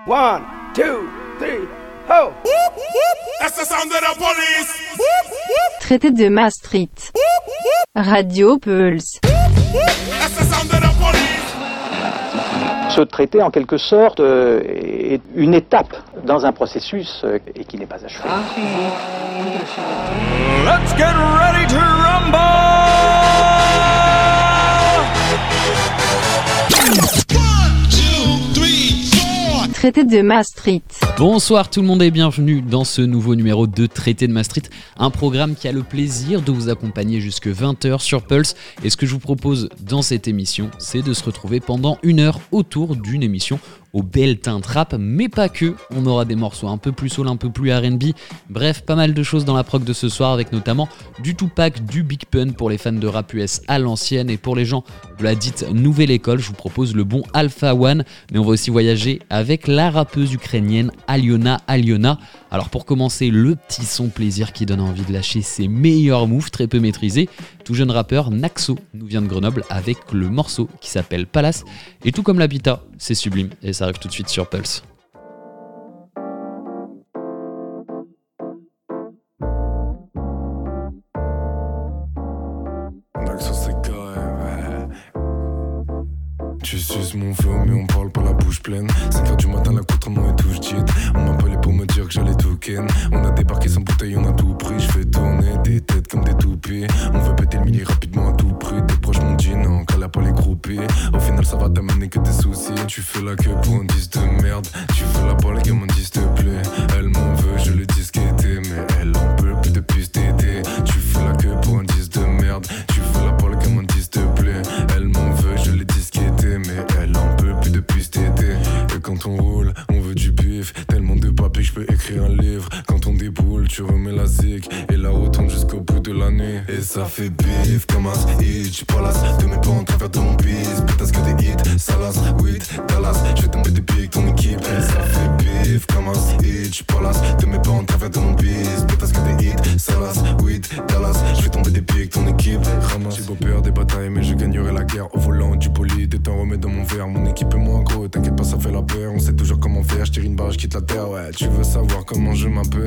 1, 2, 3, ho! That's the sound of the police! Traité de Maastricht. Radio Pulse. That's the sound of the police! Ce traité, en quelque sorte, est une étape dans un processus et qui n'est pas achevé. Let's get ready to rumble! Traité de Maastricht. Bonsoir tout le monde et bienvenue dans ce nouveau numéro de Traité de Maastricht, un programme qui a le plaisir de vous accompagner jusque 20h sur Pulse. Et ce que je vous propose dans cette émission, c'est de se retrouver pendant 1 heure autour d'une émission au bel teint rap, mais pas que. On aura des morceaux un peu plus soul, un peu plus R&B, bref, pas mal de choses dans la prog de ce soir, avec notamment du Tupac, du Big Pun pour les fans de rap US à l'ancienne, et pour les gens de la dite nouvelle école, je vous propose le bon Alpha One, mais on va aussi voyager avec la rappeuse ukrainienne Aliona. Alors pour commencer, le petit son plaisir qui donne envie de lâcher ses meilleurs moves très peu maîtrisés. Tout jeune rappeur Naxo nous vient de Grenoble avec le morceau qui s'appelle Palace, et tout comme l'habitat, c'est sublime, et ça arrive tout de suite sur Pulse. Naxo c'est carré. Tu suces mon feu mais on parle pas la bouche pleine. 5h du matin l'accoutrement est tout j'dit. On m'appelait pour me dire que j'allais tout ken. On a débarqué sans bouteille, on a tout pris. Je fais tourner des têtes comme des toupies. On veut péter le milli rapidement à tout prix. Tes proches m'ont dit non, qu'elle a pas les groupies. Au final ça va t'amener que des soucis. Tu fais la queue pour un disque de merde. Tu fais la balle comme un disque te plaît. Elle m'en veut, je le disque était. Mais elle en peut plus depuis cet été. Tu fais la queue pour un disque de merde. Tu fais la balle comme un disque te plaît. Elle m'en veut, je le disque était. Mais elle en peut plus depuis cet été. Et quand on roule, on veut du bif. Tellement de papier que je peux écrire un livre. Quand on déboule, tu remets la zig. Et la retourne jusqu'au bout de la nuit. Et ça fait bif comme un hitch. Palace, de mes pas en travers de mon bis. Pétasse que des hits, Salas, weed, Dallas. Je vais tomber des pics, ton équipe. Et ça fait bif comme un hitch. Palace, de mes pas en travers de mon bis. Pétasse que des hits, Salas, weed, Dallas. Je vais tomber des pics, ton équipe. Ramasse. J'ai beau perdre des batailles, mais je gagnerai la guerre. Au volant du bolide, et t'en remets dans mon verre. Mon équipe est moins gros, t'inquiète pas, ça fait la paire. On sait toujours comment faire, je tire une barre, je quitte la terre. Ouais, tu veux savoir comment je m'appelle?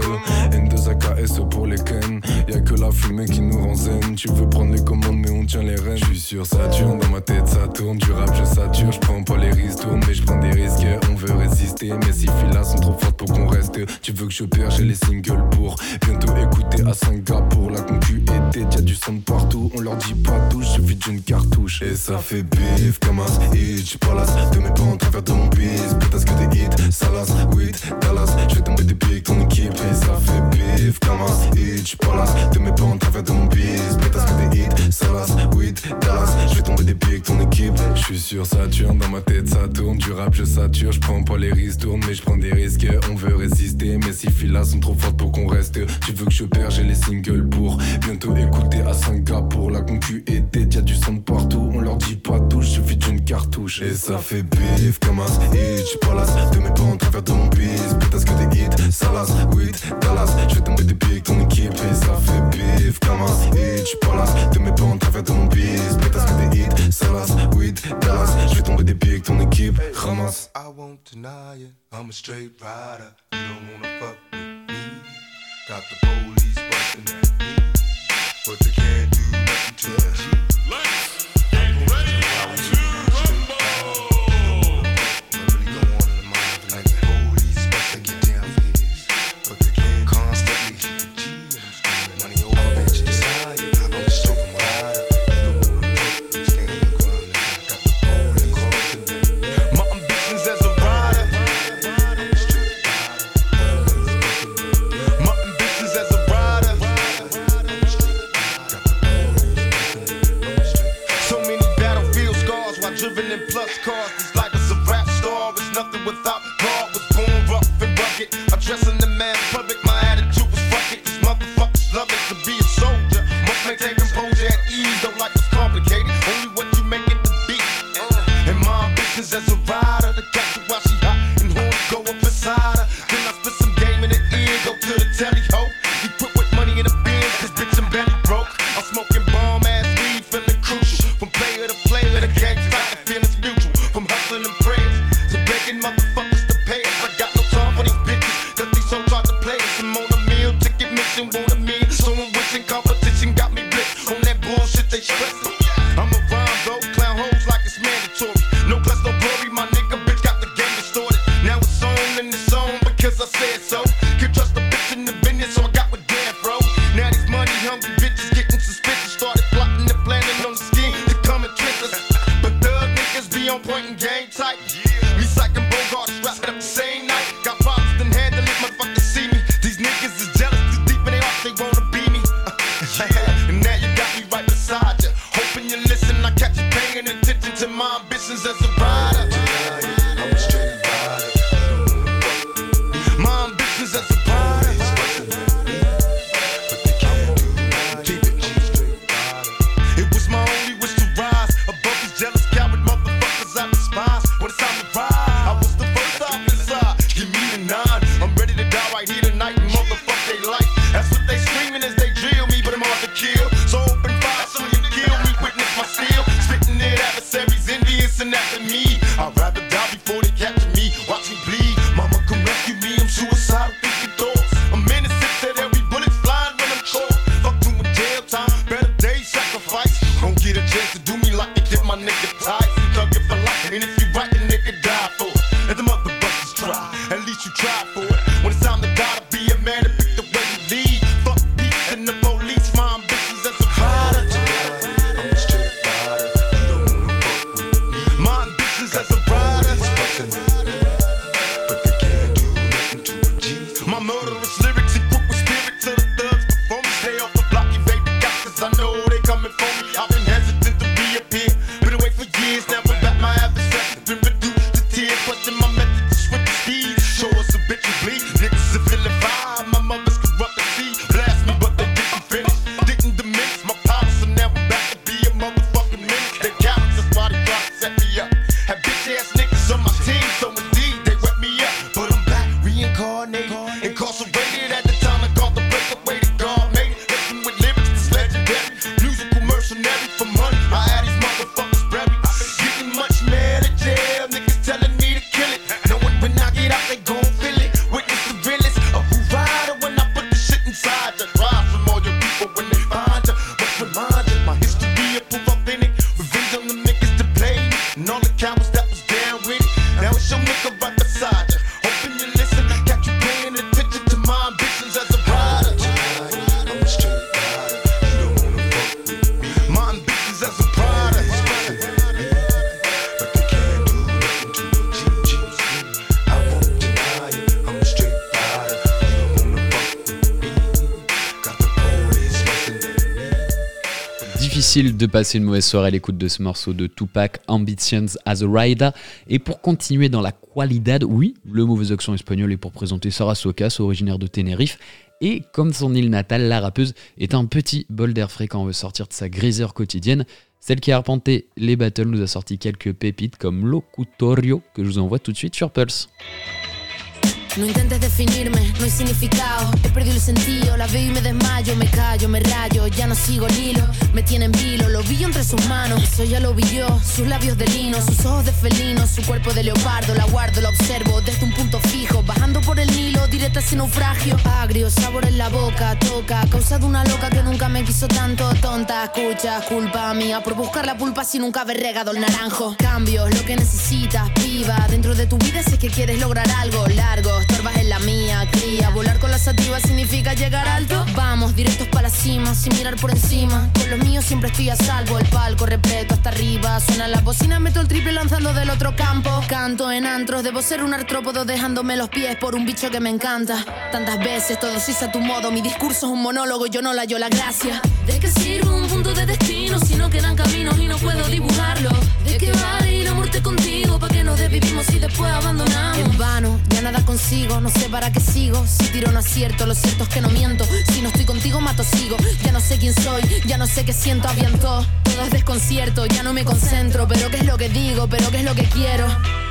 N2AKSO pour les ken. Y'a que la fumée qui nous rend zen. Tu veux prendre les commandes, mais on tient les rênes. Je suis sur Saturne, dans ma tête ça tourne. Du rap, je sature, je prends pas les risques, mais je prends des risques. On veut résister, mais ces filles-là sont trop fortes pour qu'on reste. Tu veux que je perds, j'ai les singles pour bientôt écouter à Singapour. La concu est dead, y'a du son de partout. On leur dit pas touche, suffit d'une cartouche. Et ça fait bif comme un hitch. Palace, de mes pas en travers de mon bis. Pétasse que des hits, Salas, weed, Dallas. Je vais tomber des pics, ton équipe. Et ça fait bif comme un hitch. Palace, de mes pas en travers de mon bis. Pétasse que des hits, Salas, weed, Dallas. Je vais tomber des pics, ton équipe. Je suis sur Saturne, dans ma tête ça tourne. Du rap je sature, je prends pas les risques, tourne, mais je prends des risques. On veut résister, mais ces filles-là sont trop fortes pour qu'on reste. Tu veux que je perds, j'ai les singles pour bientôt écouter à Singapour. La concu est dead, y'a du son de partout. On leur dit pas touche, suffit d'une cartouche. Et ça fait bif comme un hitch. Palace, de mes pas en travers de mon bis. Pétasse que des hits, Salas, weed, Dallas. Je vais tomber des pics, ton équipe. Et ça fait bif comme un hitch. Palace, de mes pas en travers de mon bis. Pétasse que des hits, Salas, weed, Dallas. Je vais tomber des pics, ton équipe. Ramasse. I won't deny it, I'm a straight rider. You don't wanna fuck with me. Got the police busting at me, but they can't do nothing to us. Player to player, the gangsta feelings mutual. From hustling and prayers to breaking motherfuckers. Yeah, and now you got me right beside you. Hoping you listen, I catch you paying attention to my ambitions as a rider. I'm a straight rider. My ambitions as a rider. But they can't do nothing. Keep it straight rider. It was my only wish to rise above these jealous coward motherfuckers I despise. When it's time to ride, I was the first officer. Give me the 9. I'm ready to die right here tonight and motherfuck they life. That's what they screaming as they drill me, but I'm hard to kill. So open fire, so you kill me, witness my seal. Spitting it adversaries, envious and after me. I'd rather die before they capture me. Watch me bleed, mama come rescue me. I'm suicidal, thinking thoughts. I'm innocent, said every bullet's flying when I'm caught. Fuck doing jail time, better days sacrifice. Don't get a chance to do me like they did my nigga Ty. Thug it for life, and if you right, the nigga die for it. Let the mother busters try, at least you try for it. When it's time to die, to be a man and pick the way you lead. Fuck peace and the police, my ambitions as a rider. I'm a straight rider, you don't wanna fuck with me. My ambitions as a rider, but they can't do nothing to a G. My murderous lyrics equipped with spirit to the thugs before me. Stay off the block, you baby got, cause I know they coming for me. I've been hesitant to reappear, been away for years, now I'm back, my adversaries been reduced to tears. Questing my method to switch the speed, show us a bitch you bleed. Niggas are feeling fine, my mother's corrupt and see. Blast me, but they didn't finish, didn't diminish my power, so now I'm back to be a motherfucking menace. They cowards, that's why they try to set me up. Had bitch ass niggas on my team, so indeed they wet me up. But I'm back, reincarnated, incarcerated at the time I called the breakaway to God made it. Listen with lyrics that's legendary, musical mercenary for money. I had these motherfuckers buried, getting much mad at jail. Niggas telling me to kill it, knowing when I get out they gon' feel it. Witness the realest of who rider when I put the shit inside you. Drive from all your people when they find you. Must remind you, my history will prove authentic. Revenge on the niggas that played me, and all the cowards that was down with it. Now it's your nigga right beside you. Hoping you listen, got you paying attention to my ambitions as a rider. I'm a straight rider, you don't wanna fuck with me. My ambitions as a rider, but they can't do nothing to a G. I won't deny it, I'm a straight rider, you don't wanna fuck with me. Got the police busting at me. Difficile de passer une mauvaise soirée à l'écoute de ce morceau de Tupac, Ambitions as a Rider. Et pour continuer dans la qualidad, oui, le mauvais accent espagnol est pour présenter Sara Socas, originaire de Tenerife. Et comme son île natale, la rappeuse est un petit bol d'air frais quand on veut sortir de sa griseur quotidienne. Celle qui a arpenté les battles nous a sorti quelques pépites comme Locutorio, que je vous envoie tout de suite sur Pulse. No intentes definirme, no hay significado. He perdido el sentido, la veo y me desmayo. Me callo, me rayo, ya no sigo el hilo. Me tiene en vilo, lo vi entre sus manos. Eso ya lo vi yo, sus labios de lino, sus ojos de felino, su cuerpo de leopardo. La guardo, la observo desde un punto fijo. Bajando por el Nilo, directa sin naufragio. Agrio, sabor en la boca, toca. Causa de una loca que nunca me quiso tanto. Tonta, escucha, culpa mía por buscar la pulpa sin nunca haber regado el naranjo. Cambios, lo que necesitas, piba. Dentro de tu vida si es que quieres lograr algo largo. Estorbas en la mía, cría. Volar con la sativa significa llegar alto. Vamos, directos para la cima, sin mirar por encima. Con los míos siempre estoy a salvo. El palco repleto hasta arriba. Suena la bocina, meto el triple lanzando del otro campo. Canto en antros, debo ser un artrópodo dejándome los pies por un bicho que me encanta. Tantas veces todo se hizo a tu modo. Mi discurso es un monólogo, yo no la hallo la gracia. ¿De qué sirve un punto de destino si no quedan caminos y no puedo dibujarlo? ¿De qué vale ir a muerte contigo? ¿Para qué nos desvivimos y después abandonamos? En vano, ya nada consigo, no sé para qué sigo. Si tiro no acierto, lo cierto es que no miento. Si no estoy contigo mato sigo. Ya no sé quién soy, ya no sé qué siento, aviento. Todo es desconcierto, ya no me concentro. Pero qué es lo que digo, pero qué es lo que quiero.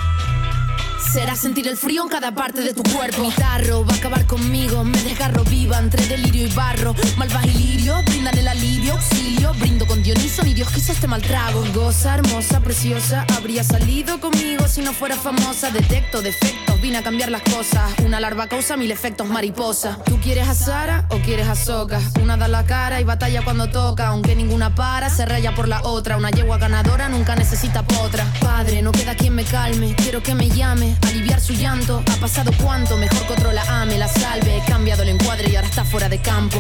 Será sentir el frío en cada parte de tu cuerpo. Mi tarro va a acabar conmigo, me desgarro viva entre delirio y barro. Malvas y lirio, brindan el alivio, auxilio. Brindo con Dioniso, ni Dios quiso este mal trago. Goza, hermosa, preciosa, habría salido conmigo si no fuera famosa. Detecto defectos, vine a cambiar las cosas. Una larva causa 1000 efectos mariposa. ¿Tú quieres a Sara o quieres a Soca? Una da la cara y batalla cuando toca. Aunque ninguna para, se raya por la otra. Una yegua ganadora nunca necesita potra. Padre, no queda quien me calme, quiero que me llame. Aliviar su llanto, ha pasado cuánto. Mejor que otro la ame, la salve. He cambiado el encuadre y ahora está fuera de campo.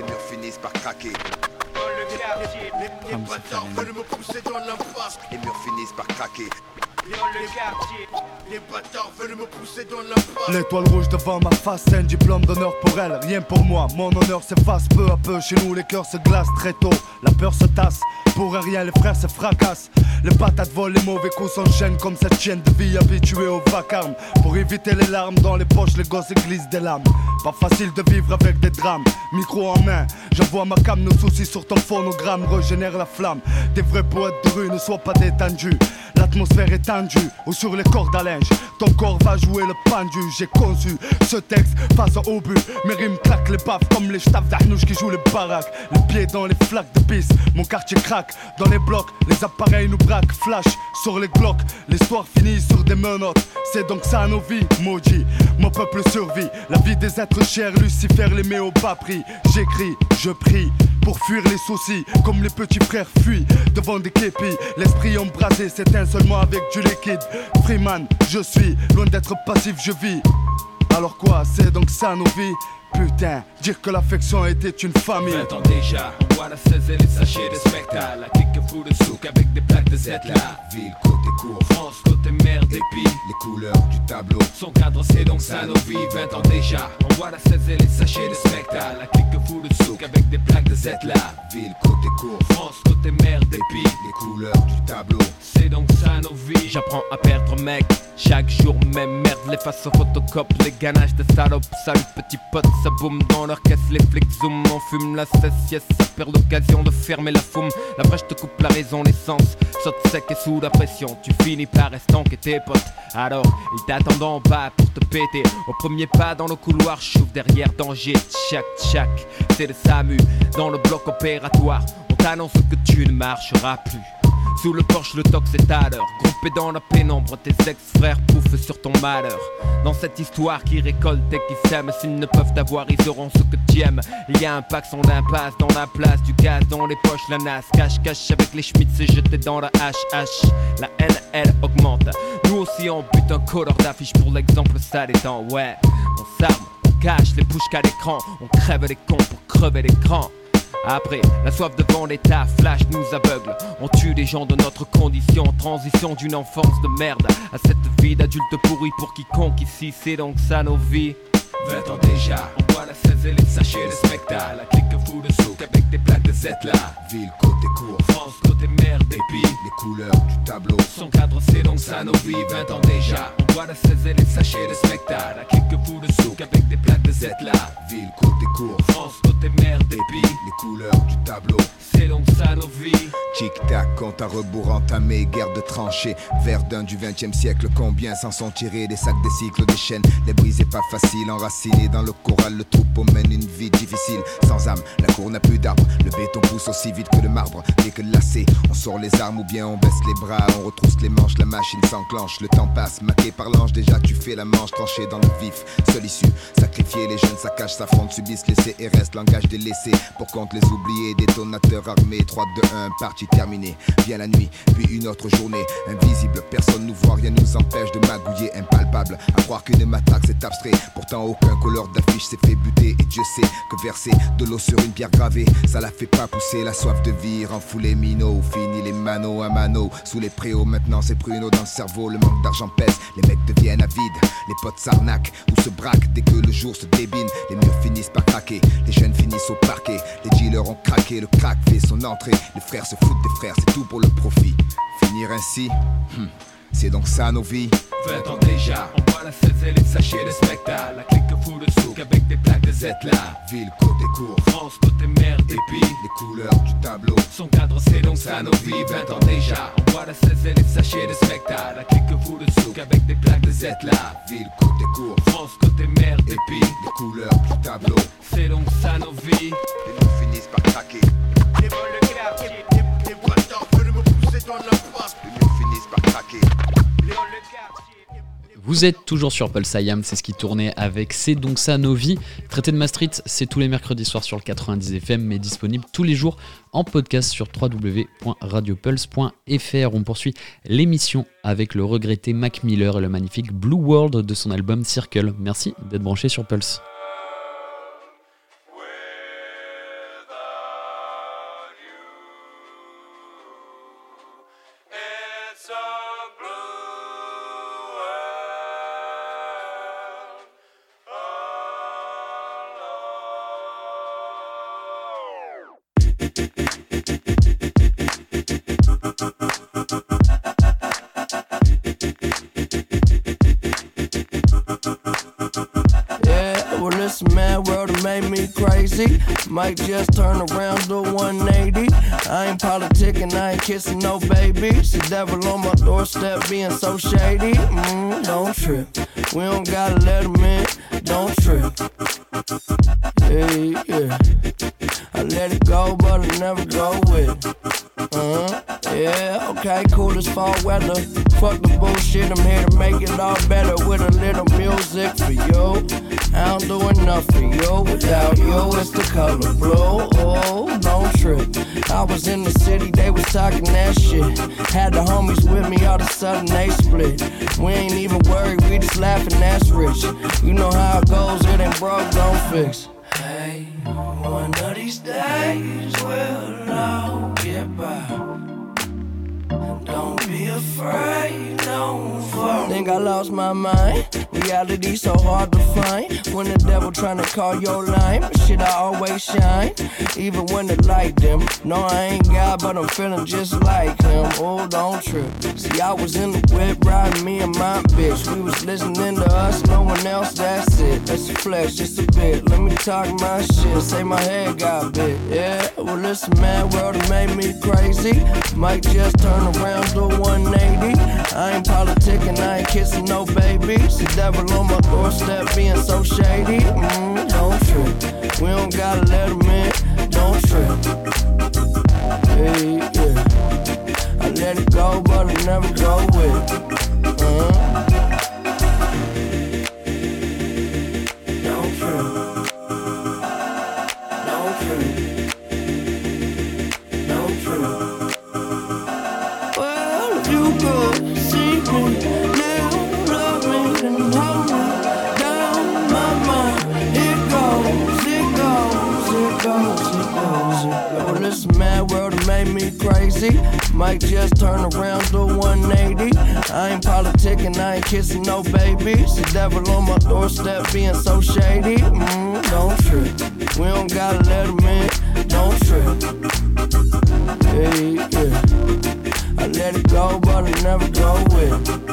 les murs finissent par craquer. Les bâtards veulent me pousser dans l'impasse, les murs finissent par craquer. Les bâtards veulent me pousser dans l'impasse. L'étoile rouge devant ma face, c'est un diplôme d'honneur pour elle. Rien pour moi, mon honneur s'efface peu à peu. Chez nous les cœurs se glacent très tôt, la peur se tasse. Pour rien les frères se fracassent. Les patates volent, les mauvais coups s'enchaînent comme cette chienne de vie habituée au vacarme. Pour éviter les larmes dans les poches, les gosses glissent des lames. Pas facile de vivre avec des drames. Micro en main, j'envoie ma cam, nos soucis sur ton phonogramme régénère la flamme. Des vrais poètes de rue, ne sois pas détendu. L'atmosphère est tendue, ou sur les cordes à linge. Ton corps va jouer le pendu. J'ai conçu ce texte face au obus. Mes rimes claquent les baffes comme les staffs d'Arnouche qui jouent les baraques. Les pieds dans les flaques de pisse, mon quartier craque. Dans les blocs, les appareils nous braquent. Flash sur les glocks, l'histoire finit sur des menottes. C'est donc ça nos vies, maudit. Mon peuple survit, la vie des êtres chers. Lucifer les met au bas prix. J'écris, je prie pour fuir les soucis, comme les petits frères fuient devant des képis. L'esprit embrasé s'éteint seulement avec du liquide. Freeman, je suis loin d'être passif, je vis. Alors quoi, c'est donc ça nos vies? Putain, dire que l'affection était une famille. 20 ans déjà, on voit la 16 et les sachets de spectacle. La clique fout le souk avec des plaques de Z là. Ville, côté court, France, côté mer, dépit. les couleurs du tableau. Son cadre c'est donc ça nos vies. 20 ans déjà, on voit la 16 et les sachets de spectacle. La clique fout le souk avec des plaques de Z là. Ville, côté court, France, côté mer, dépit. les couleurs du tableau. C'est donc ça nos vies. J'apprends à perdre mec. Chaque jour même merde, les faces aux photocopes, les ganaches de salopes. Salut petit pote, ça boum dans leur caisse, les flics zoom. On fume la cesse, yes, ça perd l'occasion de fermer la foume. La vache te coupe la raison, l'essence saute sec et sous la pression. Tu finis par estanquer tes potes. Alors, ils t'attendent en bas pour te péter. Au premier pas dans le couloir, chouffe derrière danger. Tchac, tchac, c'est le SAMU dans le bloc opératoire. On t'annonce que tu ne marcheras plus. Sous le porche, le tox est à l'heure. Groupé dans la pénombre, tes ex-frères pouffent sur ton malheur. Dans cette histoire qui récolte et qui sème, s'ils ne peuvent t'avoir, ils auront ce que tu aimes. Il y a un pack son impasse dans la place, du gaz dans les poches, la nasse. Cache avec les schmitts, c'est jeté dans la HH. La haine, elle augmente. Nous aussi on bute un colleur d'affiche pour l'exemple, ça détend. Ouais, on s'arme, on cache les bouches qu'à l'écran. On crève les cons pour crever l'écran. Après, la soif de vendetta, flash nous aveugle. On tue les gens de notre condition. Transition d'une enfance de merde à cette vie d'adulte pourri pour quiconque ici. C'est donc ça nos vies. 20 ans déjà, on voit la 16 et les sachets de spectacle. La clique fout le souk avec des plaques de Z là. Ville, côté court, France, côté mer, dépit. les couleurs du tableau. Son cadre c'est donc ça nos vies. 20 ans déjà, on voit la 16 et les sachets de spectacle. La clique fout le souk avec des plaques de Z là. Ville, côté court, France, côté mer, dépit. les couleurs du tableau. C'est donc ça nos vies. Tic-tac, compte à rebours entamé, guerre de tranchées. Verdun du 20e siècle, combien s'en sont tirés? Des sacs, des cycles, des chaînes, les briser pas facile. Enracinés dans le corral, le troupeau mène une vie difficile. Sans âme, la cour n'a plus d'arbres. Le béton pousse aussi vite que le marbre. Dès que lassé, on sort les armes ou bien on baisse les bras. On retrousse les manches, la machine s'enclenche. Le temps passe, maqué par l'ange, déjà tu fais la manche. Tranché dans le vif, seule issue. Sacrifier les jeunes, saccagent, s'affrontent, subissent les CRS. Langage délaissé, pour compte les oubliés. Détonateur armé, 3, 2, 1, partie terminée. Vient la nuit, puis une autre journée. Invisible, personne nous voit, rien nous empêche de magouiller. Impalpable, à croire qu'une matraque c'est abstrait. Pourtant aucun couleur d'affiche s'est fait buter. Et Dieu sait que verser de l'eau sur une pierre gravée, ça la fait pas pousser. La soif de vie rend fou les minots. Fini les manos à mano. Sous les préaux, maintenant c'est pruneau dans le cerveau. Le manque d'argent pèse, les mecs deviennent avides. Les potes s'arnaquent ou se braquent dès que le jour se débine. Les murs finissent par craquer, les jeunes finissent au parquet. Les dealers ont craqué, le crack fait son entrée. Les frères se foutent des frères, c'est tout pour le profit. Finir ainsi, c'est donc ça nos vies. 20 ans déjà, on voit la 16 et les sachets de spectacle. La clique fout le souk avec des plaques de Z là. Ville, côté court, France, côté mer, dépit. les couleurs du tableau. Son cadre c'est donc ça nos vies. 20 ans déjà, on voit la 16 et les sachets de spectacle. La clique fout le souk avec des plaques de Z là. Ville, côté court, France, côté mer, dépit. les couleurs du tableau. C'est donc ça nos vies. Les murs finissent par craquer. Les vols de quartier, les bâtards veulent me pousser dans l'impasse. Les murs finissent par craquer. Les vols de quartier. Vous êtes toujours sur Pulse IAM, c'est ce qui tournait avec C'est donc ça nos vies. Traité de Maastricht, c'est tous les mercredis soirs sur le 90 FM, mais disponible tous les jours en podcast sur www.radiopulse.fr. On poursuit l'émission avec le regretté Mac Miller et le magnifique Blue World de son album Circle. Merci d'être branché sur Pulse. world made me crazy. Might just turn around, do 180. I ain't politicking, I ain't kissing no babies. The devil on my doorstep being so shady. Don't trip, we don't gotta let him in. Don't trip. Yeah. I let it go, but I never go with it. Yeah, okay, cool as fall weather. Fuck the bullshit, I'm here to make it all better with a little music for you. I don't do enough for you. Without you, it's the color blue. Oh, don't trip. I was in the city, they was talking that shit. Had the homies with me, all of a sudden they split. We ain't even worried, we just laughing, that's rich. You know how it goes, it ain't broke, don't fix. Hey, one of these days we'll all get by. Don't be afraid, don't fall. Think I lost my mind. Reality so hard to find. When the devil tryna call your line, but shit, I always shine. Even when the light dim. No, I ain't God, but I'm feeling just like him. Oh, don't trip. See, I was in the whip riding me and my bitch. We was listening to us, no one else, that's it. That's the flesh, just a bit. Let me talk my shit, say my head got bit. Yeah, well, listen, man, world it made me crazy. Might just turn around, do 180. I ain't politicking, I ain't kissing no babies. The devil on my doorstep being so shady. Don't trip, we don't gotta let him in. Don't trip. Yeah. I let it go, but I never go with it. Don't trip. Don't trip. Don't trip. Well, if you could see me now, love me, then hold me down my mind. It goes. Well, this mad world that made me crazy. Might just turn around, do 180. I ain't politicking, I ain't kissing no babies. The devil on my doorstep being so shady. Don't trip, we don't gotta let him in. Don't trip. Yeah. I let it go, but I never go with it.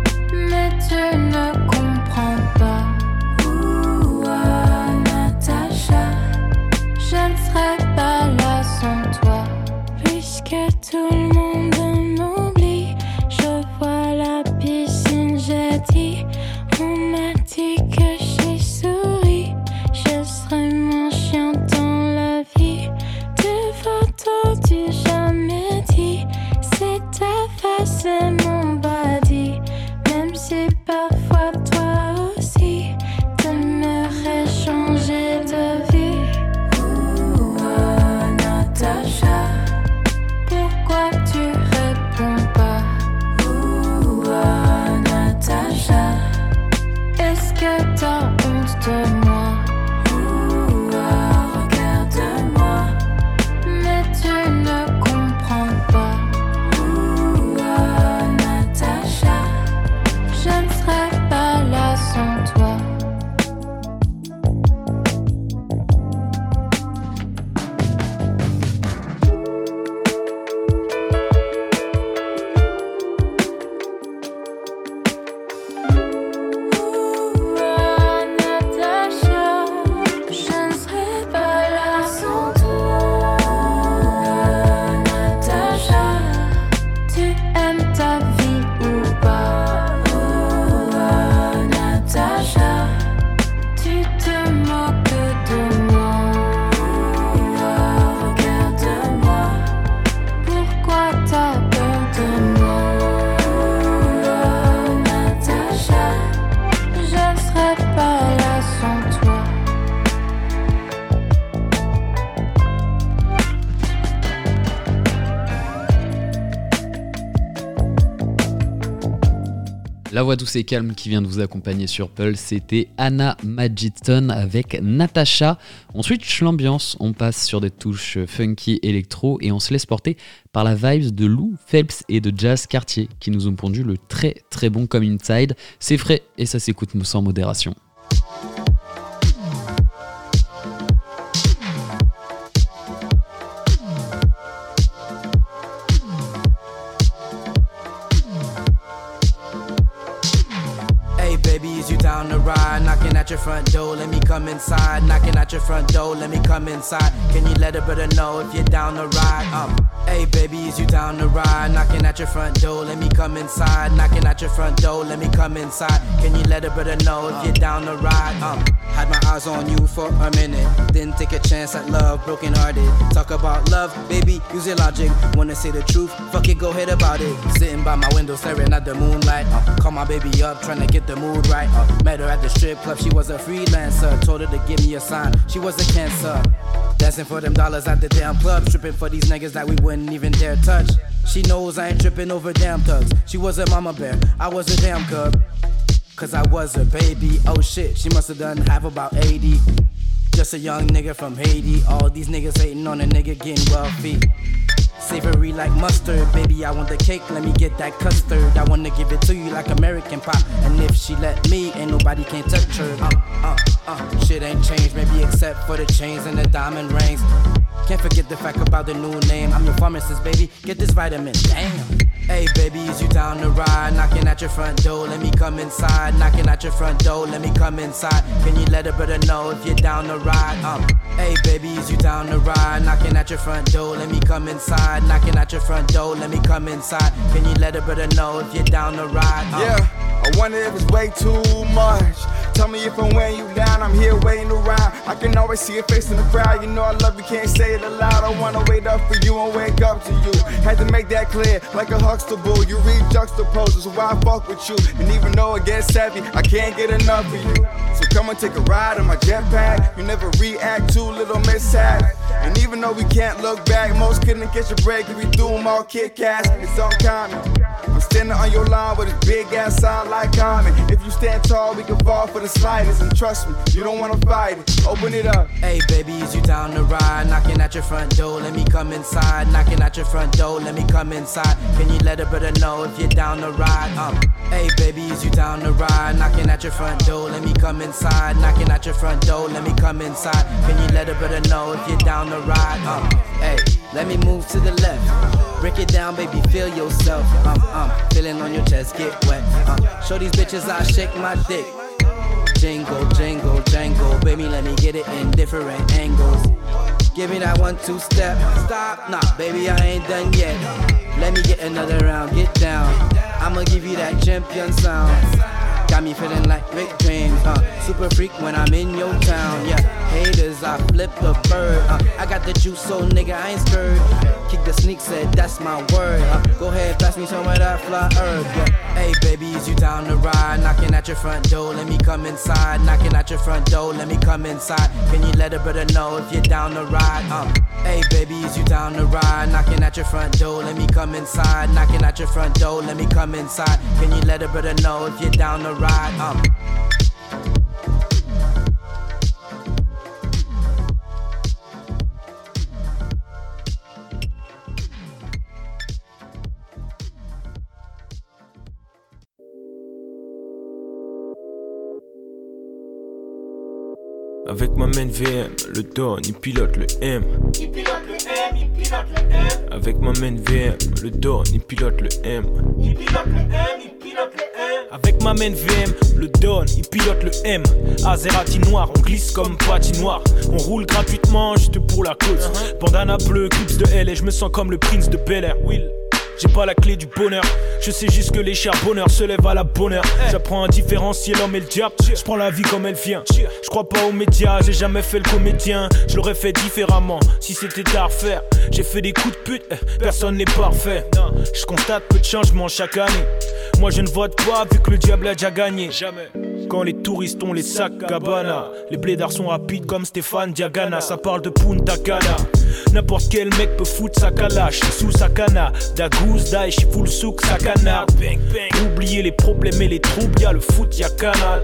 Mais tu ne comprends pas. Natasha. La voix douce et calme qui vient de vous accompagner sur Pulse, c'était Anna Magidton avec Natasha. On switch l'ambiance, on passe sur des touches funky électro et on se laisse porter par la vibes de Lou Phelps et de Jazz Cartier qui nous ont pondu le très très bon Come Inside. C'est frais et ça s'écoute sans modération. Baby, is you down to ride? Knocking at your front door, let me come inside. Knocking at your front door, let me come inside. Can you let a brother know if you're down to ride? Hey baby, is you down to ride? Knocking at your front door, let me come inside. Knocking at your front door, let me come inside. Can you let a brother know if you're down to ride? Had my eyes on you for a minute, didn't take a chance at love, broken hearted. Talk about love, baby, use your logic. Wanna say the truth, fuck it, go ahead about it. Sitting by my window, staring at the moonlight. Call my baby up, trying to get the mood right. Met her at the strip club, she was a freelancer. Told her to give me a sign, she was a cancer. Dancing for them dollars at the damn club, stripping for these niggas that we wouldn't even dare touch. She knows I ain't tripping over damn thugs. She was a mama bear, I was a damn cub. Cause I was a baby, oh shit, she must have done half about 80. Just a young nigga from Haiti. All these niggas hating on a nigga getting wealthy. Savory like mustard, baby, I want the cake, let me get that custard. I wanna give it to you like American pop. And if she let me, ain't nobody can touch her. Shit ain't changed, maybe except for the chains and the diamond rings. Can't forget the fact about the new name. I'm your pharmacist, baby, get this vitamin, damn. Hey baby, is you down to ride? Knocking at your front door, let me come inside. Knocking at your front door, let me come inside. Can you let a brother know if you're down to ride? Hey baby, is you down to ride? Knocking at your front door, let me come inside. Knocking at your front door, let me come inside. Can you let a brother know if you're down to ride? Yeah, I wonder if it's way too much. Tell me if I'm weighing you down, I'm here waiting around. I can always see your face in the crowd. You know I love you, can't say it aloud. I wanna wait up for you and wake up to you. Had to make that clear, like a Huxtable. You read juxtaposes, so why fuck with you? And even though it gets heavy, I can't get enough of you. So come and take a ride on my jetpack. You never react to little mishaps. And even though we can't look back, most couldn't catch a break if we do them all Kit Kats. It's uncommon. I'm standing on your line with this big ass sign like Common. If you stand tall, we can fall for the slightest. And trust me, you don't wanna fight it. Open it up. Hey baby, is you down to ride? Knocking at your front door, let me come inside. Knocking at your front door, let me come inside. Can you let a brother know if you're down to ride? Hey baby, is you down to ride? Knocking at your front door, let me come inside. Knocking at your front door, let me come inside. Can you let a brother know if you're down to ride? Hey, let me move to the left. Break it down, baby, feel yourself. Feeling on your chest, get wet. Show these bitches I shake my dick. Jingle, jingle, jangle. Baby, let me get it in different angles. Give me that 1-2 step. Stop, nah, baby, I ain't done yet. Let me get another round, get down. I'ma give you that champion sound. Got me feeling like Rick James, super freak when I'm in your town, yeah. Haters, I flip the bird, I got the juice, so nigga, I ain't scared. Kick the sneak, said that's my word, go ahead, pass me some of that fly herb, yeah. Hey baby, is you down to ride? Knocking at your front door, let me come inside. Knocking at your front door, let me come inside. Can you let a brother know if you're down to ride? Hey baby, is you down to ride? Knocking at your front door, let me come inside. Knocking at your front door, let me come inside. Can you let a brother know if you're down to ride? Avec ma main VM, le Don, il pilote le M. Il pilote le M, il pilote le M. Avec ma main VM, le Don, il pilote le M. Il pilote le M, il pilote le M. Avec ma main VM, le Don, il pilote le M. Azerati noir, on glisse comme patinoire. On roule gratuitement juste pour la cause. Bandana bleu, clips de L et je me sens comme le prince de Bel Air. Will. J'ai pas la clé du bonheur, je sais juste que les charbonneurs se lèvent à la bonne heure. J'apprends à différencier l'homme et le diable, je prends la vie comme elle vient. Je crois pas aux médias, j'ai jamais fait le comédien. Je l'aurais fait différemment, si c'était à refaire. J'ai fait des coups de pute, personne n'est parfait. Je constate peu de changements chaque année. Moi je ne vote pas vu que le diable a déjà gagné. Jamais. Quand les touristes ont les sacs Cabana, les blédards sont rapides comme Stéphane Diagana. Ça parle de Punta Cana. N'importe quel mec peut foutre sa calache sous sa cana. Dagouz, Daesh, full souk, sa canard. Bang bang. Oubliez les problèmes et les troubles, y'a le foot, y'a Canal.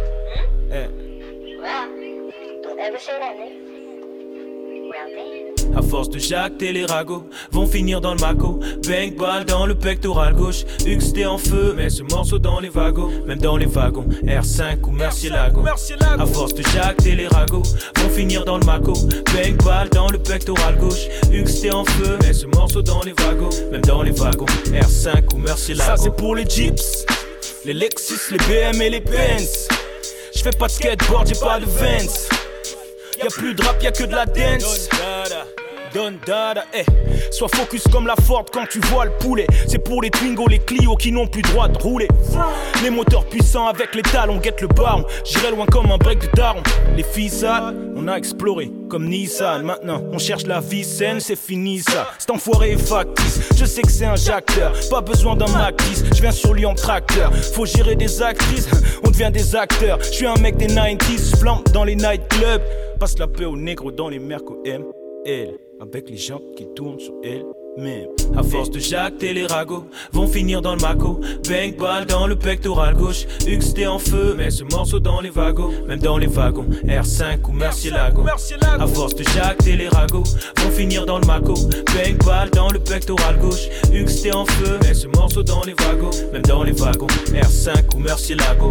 À force de jacter les ragots vont finir dans le maco. Bang ball dans le pectoral gauche. XT en feu, mais ce morceau dans les wagons. Même dans les wagons, R5 ou Murcielago. À force de jacter les ragots vont finir dans le maco. Bang ball dans le pectoral gauche. XT en feu, mais ce morceau dans les wagons. Même dans les wagons, R5 ou Murcielago. Ça c'est pour les Jeeps, les Lexus, les BM et les Benz. J'fais pas de skateboard, j'ai pas de Vans. Y'a plus de rap, y'a que de la dance. Don dada, eh. Sois focus comme la Ford quand tu vois le poulet. C'est pour les Twingo, les Clio qui n'ont plus droit de rouler. Les moteurs puissants avec les talons, guette le baron. J'irai loin comme un break de daron. Les filles sales, on a exploré comme Nissan. Maintenant, on cherche la vie saine, c'est fini ça. Cet enfoiré est factice, je sais que c'est un jacteur. Pas besoin d'un Mac 10, je viens sur lui en tracteur. Faut gérer des actrices, on devient des acteurs. Je suis un mec des 90s, flambe dans les nightclubs. Passe la paix aux négros dans les mercos M. Elle, avec les gens qui tournent sur elle même. À force de jacter les ragots vont finir dans le maco. Bang ball dans le pectoral gauche. XT en feu, mais ce morceau dans les wagons. Même dans les wagons, R5 ou Murcielago. À force de jacter les ragots vont finir dans le maco. Bang ball dans le pectoral gauche. XT en feu, mais ce morceau dans les wagons. Même dans les wagons, R5 ou Murcielago.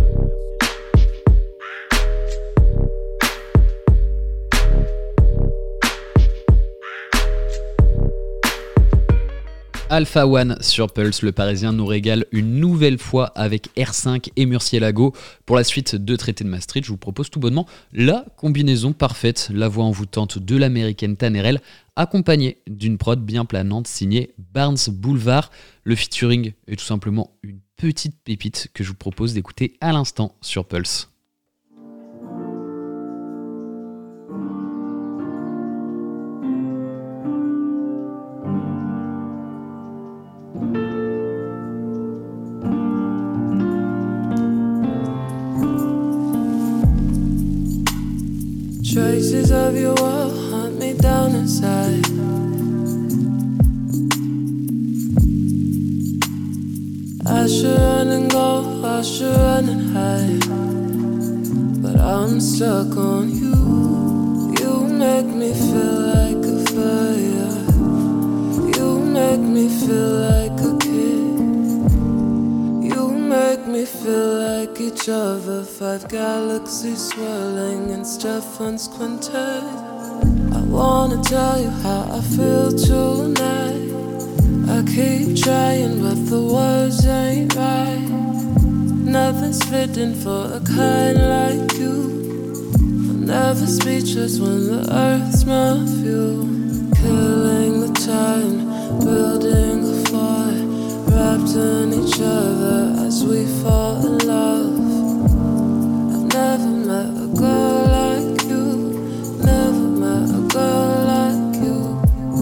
Alpha One sur Pulse, le Parisien nous régale une nouvelle fois avec R5 et Murcielago. Pour la suite de Traité de Maastricht, je vous propose tout bonnement la combinaison parfaite, la voix envoûtante de l'américaine Tanerel, accompagnée d'une prod bien planante signée Barnes Boulevard. Le featuring est tout simplement une petite pépite que je vous propose d'écouter à l'instant sur Pulse. Traces of your wall hunt me down inside. I should run and go, I should run and hide, but I'm stuck on you. You make me feel like a fire. You make me feel like a kid. You make me feel like each other. 5 galaxies swirling in Stefan's quintet. I wanna tell you how I feel tonight. I keep trying but the words ain't right. Nothing's fitting for a kind like you. I'm never speechless when the earth's my fuel. Killing the time, building a fire, wrapped in each other as we fall in love. I've never met a girl like you, never met a girl like you.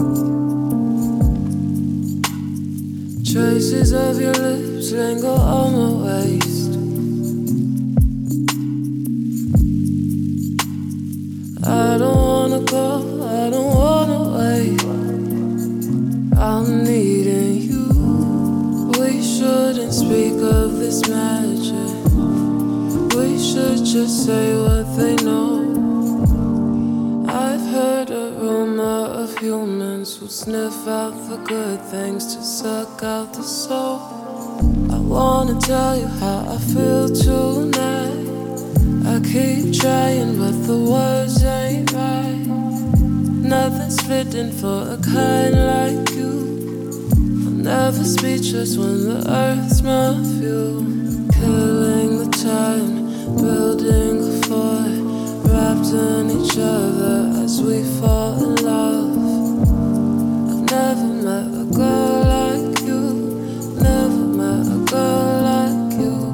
Traces of your lips linger on my waist. I don't wanna go, I don't wanna wait. I'm needing you. We shouldn't speak of this magic. We should just say what they know. I've heard a rumor of humans who sniff out the good things to suck out the soul. I wanna tell you how I feel tonight. I keep trying but the words ain't right. Nothing's fitting for a kind like you. I'm never speechless when the earth's my fuel. Killing the time, building a fire, wrapped in each other as we fall in love. I've never met a girl like you, never met a girl like you.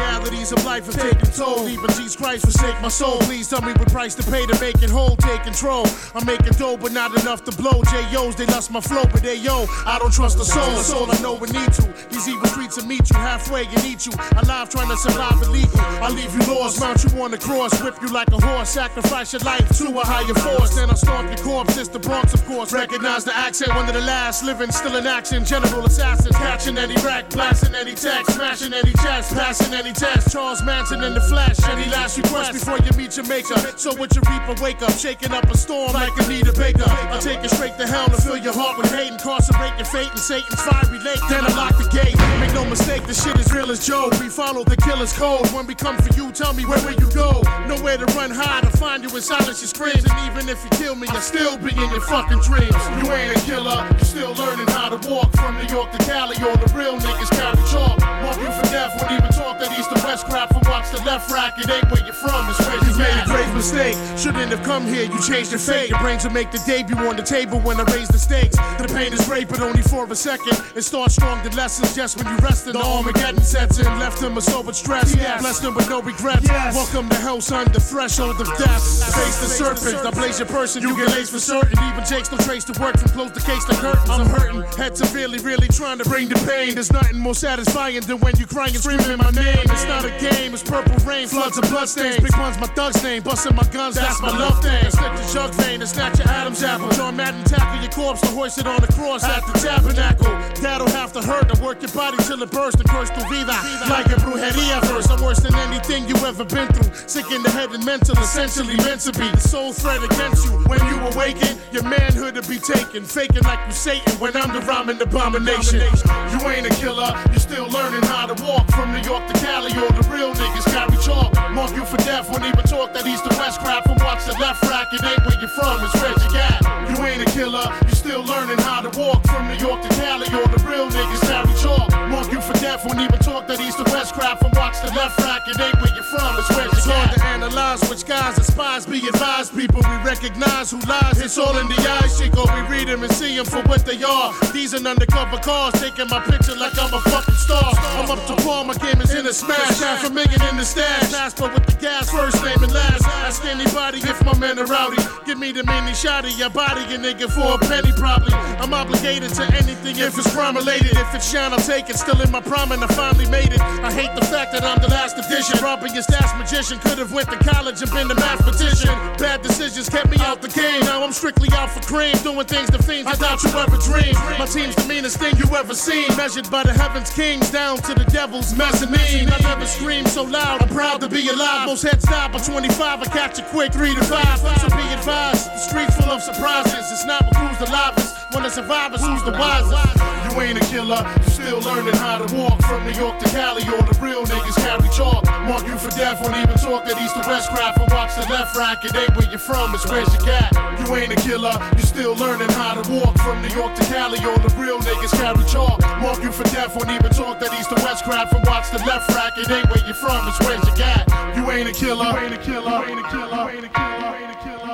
realities of life have taken toll. Even Jesus Christ forsake my soul. Please tell me what price to pay to make it whole. Take control. I'm making dough, but not enough to blow. J.O.'s, they lost my flow, but they yo, I don't trust the soul. That's all I know we need to. These evil streets will meet you halfway and eat you. Alive trying to survive illegal. I leave you lost, mount you on the cross, whip you like a horse, sacrifice your life to a higher force. Then I'll stomp your corpse. It's the Bronx, of course. Recognize the accent, one of the last living, still in action. General assassins, catching any wreck, blasting any text, smashing any chest, passing any test. Charles Manson in the flesh. Any last request before you meet your maker? So with your reaper, wake up, shaking up a storm like Anita Baker. I'll take you straight to hell and fill your heart with hate, incarcerate your fate in Satan's fiery lake. Then I lock the gate. Make no mistake, the shit is real as Joe. We follow the killer's code. When we come for you, tell me where will you go? Nowhere to run, hide, to find you in silence your screams. And even if you kill me, I'll still be in your fucking dreams. You ain't a killer, you still learning how to walk. From New York to Cali, all the real niggas carry chalk. Mark you for death, won't even talk that east to west crap. From watch the left rack, it ain't where you're from, it's where you made a great mistake. Shouldn't have come here, you changed your fate. Your brains will make the debut on the table when I raise the stakes. The pain is great, but only for a second. It starts strong, the lessons just when you rested. The Armageddon sets in, left him a sober stress. Blessed him with no regrets. Welcome to hell, son, the threshold of death. Face the serpent, I blaze your person, you get laced for certain. Even takes no trace to work from close the case to curtains. I'm hurting, head severely, really trying to bring the pain. There's nothing more satisfying than when you crying and screaming my name. It's not a game, it's purple rain, floods of bloodstains. Big one's my thug's name, busting my guns, that's my love thing. Slip the jug vein and snatch your Adam's apple. John Madden tackle your corpse to hoist it on the cross at the tabernacle. That'll have to hurt to work your body till it bursts and curse tu vida. Like a brujeria verse, I'm worse than anything you ever been through. Sick in the head and mental, essentially meant to be. The sole threat against you. When you awaken, your manhood will be taken. Faking like you Satan when I'm the rhyming abomination. You ain't a killer, you're still learning how to walk. From New York to Cali, all the real niggas carry chalk. Mark you for death, won't even talk that east to west crap. From watch the left rack, it ain't where you're from, it's where you at. You ain't a killer, you're still learning how to walk. From New York to Cali, all the real niggas carry chalk. Mark you for death, won't even talk that east to west crap. From watch the left rack, it ain't where you're from, it's where you at. It's hard to analyze which guys are spies. Be advised, people, we recognize who lies. It's all in the eyes, Chico. We read them and see them for what they are. These are undercover cars, taking my picture like I'm a fucking star. I'm up to par, my game is in a smash. Half a million in the stash. Passport with the gas, first name and last. Ask anybody if my men are rowdy. Give me the mini shotty, I body a nigga for a penny probably. I'm obligated to anything if it's crime related. If it's shine, I'll take it. Still in my prime and I finally made it. I hate the fact that I'm the last edition. Robbing your stash magician. Could've went to college and been a mathematician. Bad decisions kept me out the game. Now I'm strictly out for cream. Doing things to fiends I doubt you ever dreamed. My team's the meanest thing you ever seen. Measured by the heavens kings down to the devil's mezzanine. I never screamed so loud. I'm proud to be alive. Most heads die by 25. I catch it quick 3 to 5. So be advised. The streets full of surprises. It's not what who's the livest. When the survivors, who's the wisest? You ain't a killer. You still learning how to walk. From New York to Cali, all the real niggas carry chalk. Mark you for death. Won't even talk that east to west crap. And watch the left rack. It ain't where you're from. It's where you at. You ain't a killer. You still learning how to walk. From New York to Cali, all the real niggas carry chalk. Mark you for death. Won't even talk that east to west crap. And watch the left rack. It ain't where you're from. It's where you at. You ain't a killer. You ain't a killer. You ain't a killer. You ain't a killer. You ain't a killer.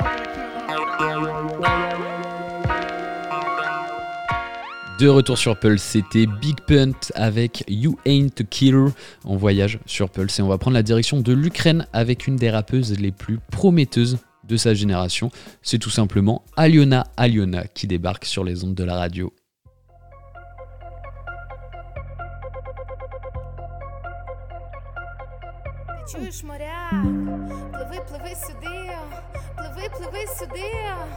De retour sur Pulse, c'était Big Punt avec You Ain't a Killer. On voyage sur Pulse et on va prendre la direction de l'Ukraine avec une des rappeuses les plus prometteuses de sa génération. C'est tout simplement Aliona qui débarque sur les ondes de la radio. Чуєш, моряк, пливи, пливи сюди, пливи, пливи сюди.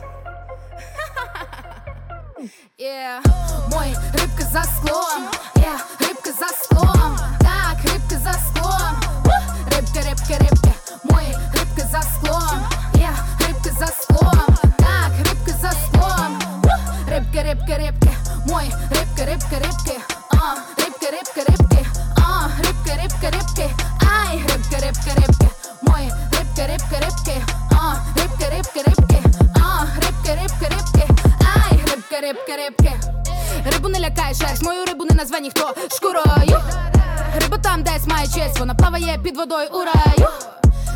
Yeah. Мой рибка за склом, yeah. Рибка за склом, так, рибка за склом. Рибка, рибка, рибка, мой рибка за склом, yeah. Рибка за склом, так, рибка за склом. Рибка, рибка, рибка, мой рибка, рибка, рибки, рибка, рибка, рибки, рибка, рибка, рибки, ай, рибка, рибка, рибки, мой рибка, рибка, рибки, рибка, рибка, рибки, рибка, рибка, рибки, ай, рибка, рибка, рибки. Рибу не лякає шерсть, мою рибу не назве ніхто шкурою. Риба там десь має честь, вона плаває під водою у раю.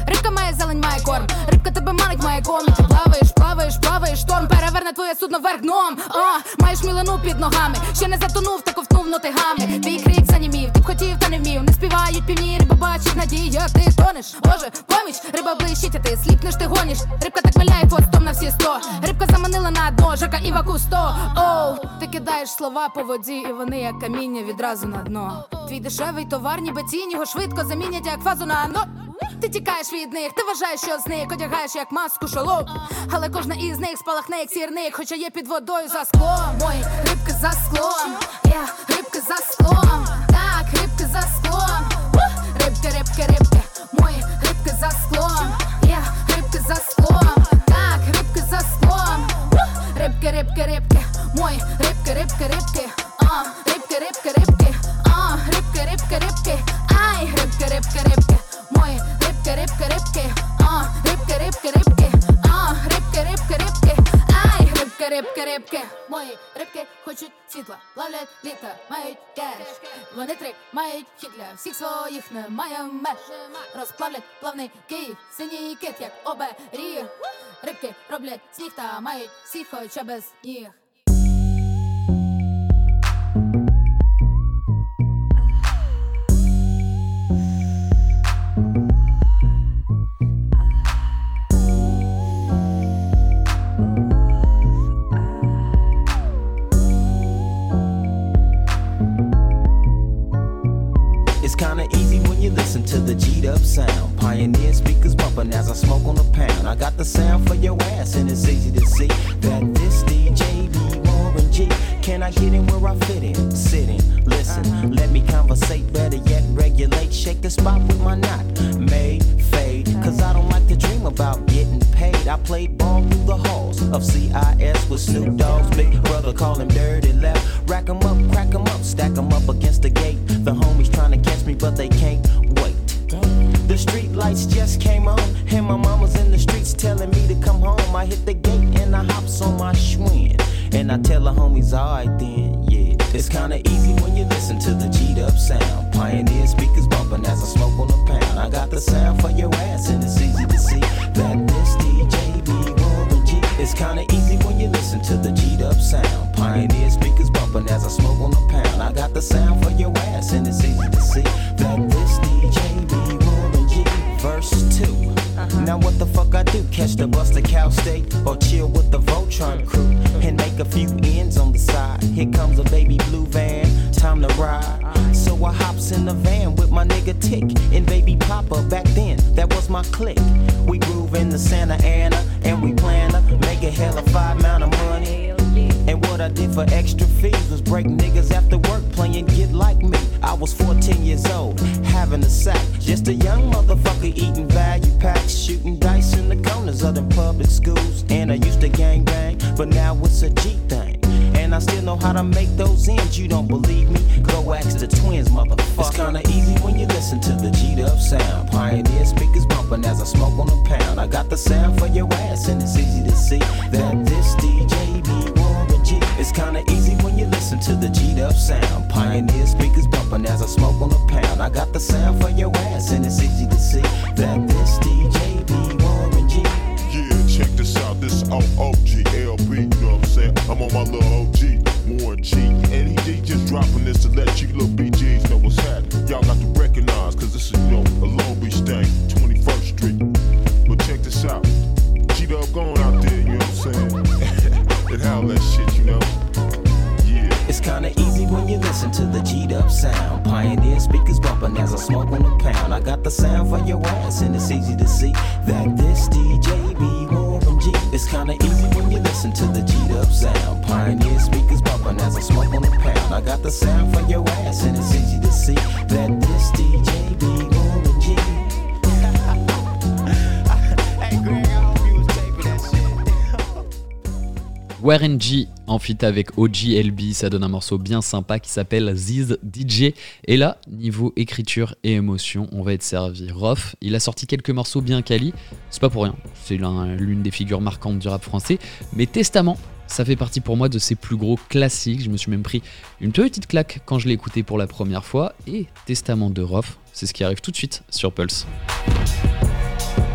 Рибка має зелень, має корм. Рибка тебе манить, має комнаті. Плаваєш, плаваєш, плаваєш, шторм переверне твоє судно вверх дном. Маєш мілину під ногами. Ще не затонув, та ковтнув нотигами. Твій крик занімів, ти б хотів, та не вмів. Не співають півні, риба бачить надії, як ти тонеш. Боже, поміч, риба блищить, а ти сліпнеш, ти гониш. Рибка так валяє хвостом на всі 100. Рибка заманила на дно, Жака і Вакусто. Оу, ти кидаєш слова по воді, і вони як каміння відразу на дно. Твій дешевий товар, ніби тінь, його швидко замінять, як фазу на но. Ти тікаєш від них, ти вважаєш, що з них одягаєш як маску шолом. Але кожна із них спалахне як сірник, хоча є під водою за склом. Мої рибки за склом, рибки за склом. Так, рибки за склом. Рибки, рибки, рибки. Мої рибки за склом, рибки за склом. Так, рибки за склом. Рибки, рибки, рибки. Мої рибки, рибки, рибки. Рибки, рибки, рибки. Рибки, рибки, рибки. Ай, рибки, рибки, рибки. Мої рибки, рибки, рибки. Рибки, рибки, рибки. Рибки, рибки, рибки. Ай, рибки, рибки, рибки. Мої рибки хочуть світла, ловлять літа, мають кеш. Вони мають хід для всіх своїх, немає меж. Розплавлять плавний Київ, синій кит, як оберіг. Рибки роблять сніг та мають всіх, хоча без ніг. To the G'd up sound, Pioneer speakers bumping as I smoke on a pound. I got the sound for your ass and it's easy to see that this DJ be Warren G. Can I get in where I fit in? Sit in, listen, let me conversate, better yet regulate. Shake the spot with my knot, made, fade. Cause I don't like to dream about getting paid. I played ball through the halls of CIS with Snoop Dogg's big brother, call him Dirty Left. Rack 'em up, crack 'em up, stack 'em up against the gate. The homies trying to catch me but they can't wait. The street lights just came on, and my mama's in the streets telling me to come home. I hit the gate and I hops on my Schwinn, and I tell the homies, alright then, yeah. It's kinda easy when you listen to the G'd up sound. Pioneer speakers bumping as I smoke on a pound. I got the sound for your ass and it's easy to see that this DJ be Warren G. It's kinda easy when you listen to the G'd up sound. Pioneer speakers bumping as I smoke on a pound. I got the sound for your ass and it's easy to see that this DJ be Warren G. Verse 2. Now what the fuck I do? Catch the bus to Cal State or chill with the Voltron crew and make a few ends on the side. Here comes a baby blue van, time to ride. So I hops in the van with my nigga Tick and baby Papa. Back then, that was my clique. We groove in the Santa Ana and we plan to make a hell of 5 amount of money. And what I did for extra fees was break niggas after work playing Get Like Me. I was 14 years old, having a sack. Just a young motherfucker eating value packs, shooting dice in the corners of them public schools. And I used to gang bang, but now it's a G thing. And I still know how to make those ends. You don't believe me? Go ask the twins, motherfucker. It's kinda easy when you listen to the G'd up sound. Pioneer speakers bumping as I smoke on a pound. I got the sound for your ass and it's easy to see that this DJ be Warren G. It's kinda easy when you listen to the G'd up sound. Pioneer speakers bumping as I smoke on a pound. I got the sound for your ass and it's easy to see that this DJ be Warren G. Yeah, check this out, this OGLB, you know what I'm saying? I'm on my little OG, Warren G. And he just dropping this to let you little BGs know what's happening. Y'all got to recognize, cause this is, you know, a Long Beach thing, 21st Street. But check this out, G-Dub going out there, you know what I'm saying? And how that shit, you know? It's kinda easy when you listen to the G'd up sound. Pioneer speakers bumping as I smoke on a pound. I got the sound for your ass and it's easy to see that this DJ be Warren G. It's kinda easy when you listen to the G'd up sound. Pioneer speakers bumping as I smoke on a pound. I got the sound for your ass and it's easy to see that this DJ be Warren G. Hey Greg, I hope you was taping that shit. Warren G en feat avec OGLB, ça donne un morceau bien sympa qui s'appelle Ziz DJ. Et là, niveau écriture et émotion, on va être servi. Rof, il a sorti quelques morceaux bien quali, c'est pas pour rien, c'est l'une des figures marquantes du rap français. Mais Testament, ça fait partie pour moi de ses plus gros classiques. Je me suis même pris une petite claque quand je l'ai écouté pour la première fois. Et Testament de Rof, c'est ce qui arrive tout de suite sur Pulse.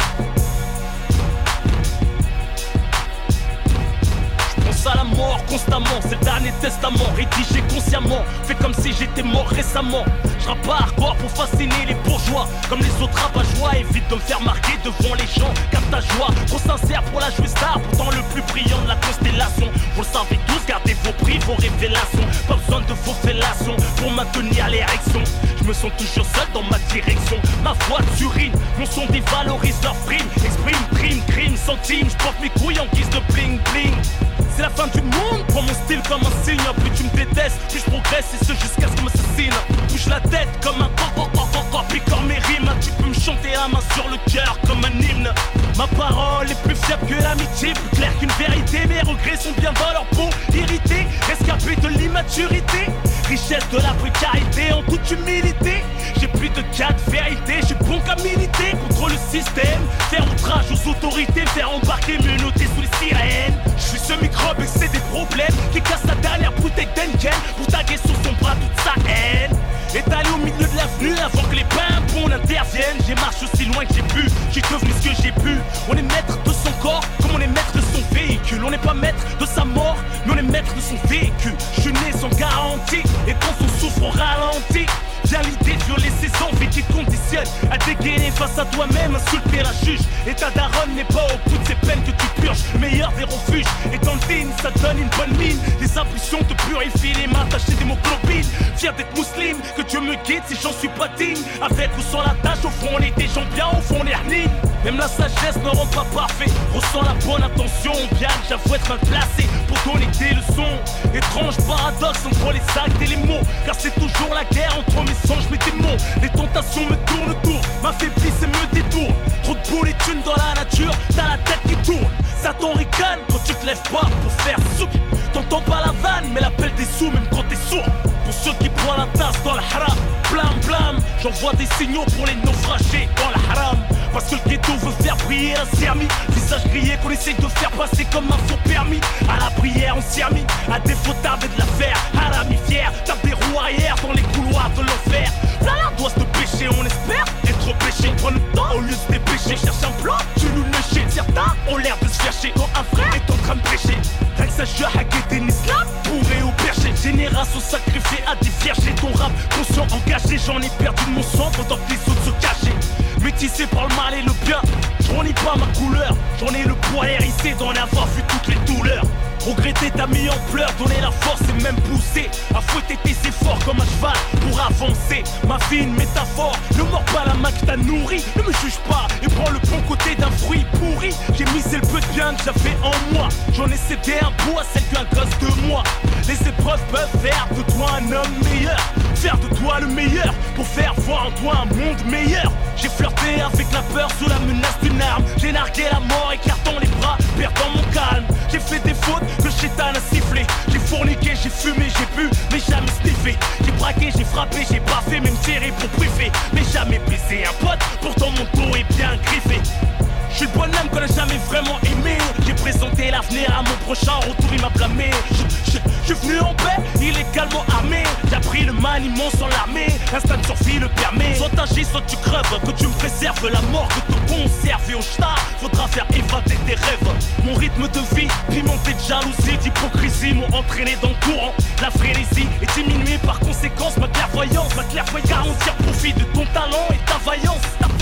pense à la mort constamment. C'est le dernier testament, rédigé consciemment. Fais comme si j'étais mort récemment. Je rappe pas hardcore pour fasciner les bourgeois. Comme les autres rabat-joie, évite de me faire marquer devant les gens. Capte ta joie, trop sincère pour la jouer star. Pourtant le plus brillant de la constellation. Vous le savez tous, gardez vos prix, vos révélations. Pas besoin de vos fellations pour maintenir l'érection. Je me sens toujours seul dans ma direction. Ma voix t'urine, mon son dévalorise leur prime. Exprime, prime, crime, centime. Je porte mes couilles en guise de bling bling. C'est la fin du monde, prends mon style comme un signe. Plus tu me détestes, plus je progresse et ce jusqu'à ce qu'on m'assassine. Bouge la tête comme un picore mes rimes. Tu peux me chanter la main sur le cœur comme un hymne. Ma parole est plus fiable que l'amitié, plus claire qu'une vérité. Mes regrets sont bien dans leur peau, irrités, rescapés de l'immaturité. Richesse de la précarité en toute humilité. J'ai plus de cas de vérité, j'ai bon qu'à militer contre le système. Faire outrage aux autorités, faire embarquer menottés sous les sirènes. Je suis ce microbe et c'est des problèmes qui casse la dernière bouteille d'Henken pour taguer sur son bras toute sa haine. Étalé au milieu de l'avenue avant que les pimpons interviennent. J'ai marché aussi loin que j'ai pu, j'ai devenu ce que j'ai pu. On est maître de son corps comme on est maître de son véhicule. On n'est pas maître de sa mort, mais on est maître de son véhicule. Je suis né sans garantie, et quand on souffre on ralentit. Viens l'idée de violer ses envies qui te conditionnent à dégainer face à toi-même, insulter la juge. Et ta daronne n'est pas au bout de ces peines que tu purges. Le meilleur des refuges et dans le digne, ça donne une bonne mine. Les impulsions te purifient les mains tachées d'hémoglobine. Fier d'être musulman, que Dieu me guide si j'en suis pas digne. Avec ou sans la tâche, au fond on est des gens bien, au fond on est harnis. Même la sagesse ne rend pas parfait. Ressens la bonne intention, bien que j'avoue être mal placé pour donner des leçons. Étrange paradoxe entre les actes et les mots, car c'est toujours la guerre entre mes songes, mes démons. Les tentations me tournent autour, m'affaiblissent et me détournent. Trop de boules et thunes dans la nature, t'as la tête qui tourne. Satan ricane quand tu te lèves pas pour faire souk. T'entends pas la vanne, mais l'appel des sous même quand t'es sourd. Pour ceux qui boivent la tasse dans le haram, blam blam, j'envoie des signaux pour les naufragés dans le haram. Parce que le ghetto veut faire briller un sermi. Visage grillé qu'on essaye de faire passer comme un faux permis. À la prière on s'y a mis, à défaut d'arder de l'affaire. Harami fier, tape des roues arrière dans les couloirs de l'enfer. Là doit se pécher, on espère être péché. Prends le temps au lieu de se dépêcher. Cherche un plan, tu nous le chies. Certains ont l'air de se chercher quand un frère est en train de prêcher. Rien que ça je hacker des islam, bourré au perché. Génération sacrifiée à des vierges. Ton rap conscient engagé, j'en ai perdu de mon sang pendant que les autres se cachaient. Métissé par le mal et le bien, j'en ai pas ma couleur. J'en ai le poids hérissé d'en avoir vu toutes les douleurs. Regretter t'as mis en pleurs, donner la force et même pousser à fouetter tes efforts comme un cheval pour avancer. Ma vie une métaphore, ne mords pas la main que t'as nourrie. Ne me juge pas et prends le bon côté d'un fruit pourri. J'ai misé le peu de bien que j'avais en moi. J'en ai cédé un bout à celle qu'un gosse de moi. Les épreuves peuvent faire de toi un homme meilleur, faire de toi le meilleur pour faire voir en toi un monde meilleur. J'ai flirté avec la peur sous la menace d'une arme. J'ai nargué la mort écartant les bras, perdant mon calme. J'ai fait des fautes que Chétan a sifflé. J'ai fourniqué, j'ai fumé, j'ai bu, mais jamais sniffé. J'ai braqué, j'ai frappé, j'ai baffé, même tiré pour priver. Mais jamais baisé un pote, pourtant mon dos est bien griffé. Je suis le bonhomme qu'on a jamais vraiment aimé. J'ai présenté l'avenir à mon prochain, en retour il m'a blâmé. Je suis venu en paix, illégalement armé. J'ai appris le maniement sans l'armée, l'instinct de survie le permet. Soit t'agis, soit tu creves, que tu me préserves la mort, que te conserve. Et au shtar, faudra faire évader tes rêves. Mon rythme de vie, pimenté de jalousie, d'hypocrisie m'ont entraîné dans le courant. La frénésie est diminuée par conséquence, ma clairvoyance, car on tire profit de ton talent et ta vaillance.